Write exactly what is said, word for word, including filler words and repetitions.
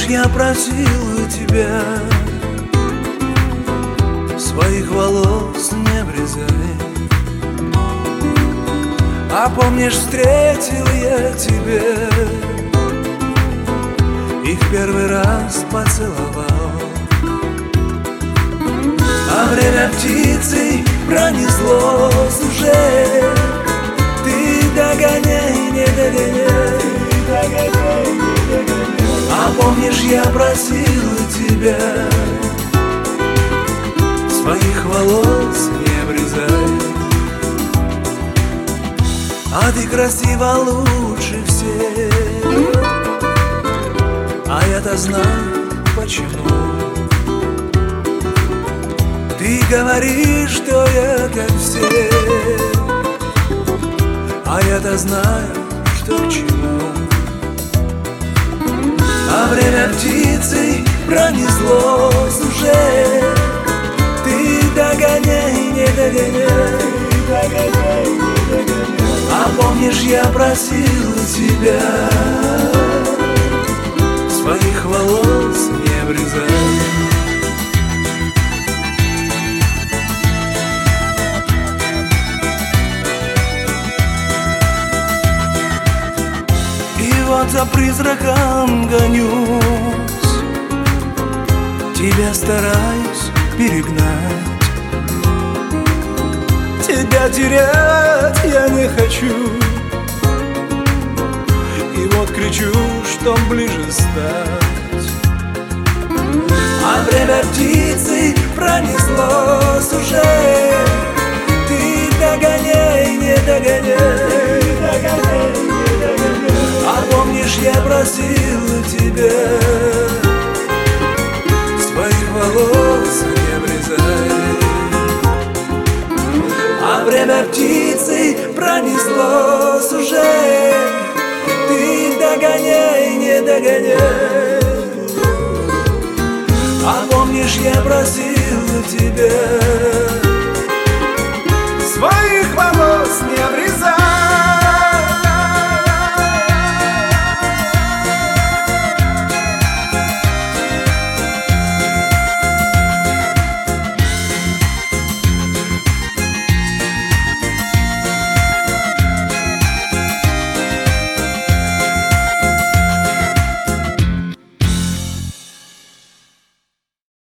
помнишь, я просил у тебя своих волос не обрезай. А помнишь, встретил я тебя и в первый раз поцеловал. А время птицей пронеслось уже. Ты догоняй, не догоняй, догоняй, не догоняй. А помнишь, я просил тебя своих волос не обрезай. А ты красива лучше всех, а я-то знаю почему. Ты говоришь, что я как все, а я-то знаю, что к чему. А время птицей пронеслось уже. Ты догоняй, не догоняй, догоняй, не догоняй. А помнишь, я просил тебя своих волос не обрезай. И вот за призраком гонюсь, тебя стараюсь перегнать. Тебя терять я не хочу, и вот кричу, что ближе стать. А время птицей пронеслось уже. Ты догоняй, не догоняй, догоняй, не догоняй. А помнишь, я просил тебя своих волос не обрезай. А время птицей пронеслось уже. Ты догоняй, не догоняй. А помнишь, я просил тебя свои